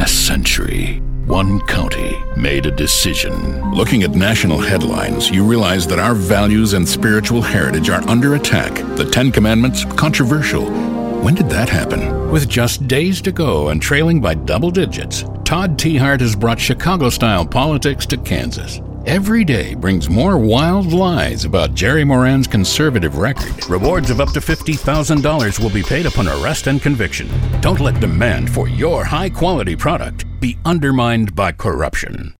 last century, one county made a decision. Looking at national headlines, you realize that our values and spiritual heritage are under attack. The Ten Commandments, controversial. When did that happen? With just days to go and trailing by double digits, Todd T. Hart has brought Chicago-style politics to Kansas. Every day brings more wild lies about Jerry Moran's conservative record. Rewards of up to $50,000 will be paid upon arrest and conviction. Don't let demand for your high-quality product be undermined by corruption.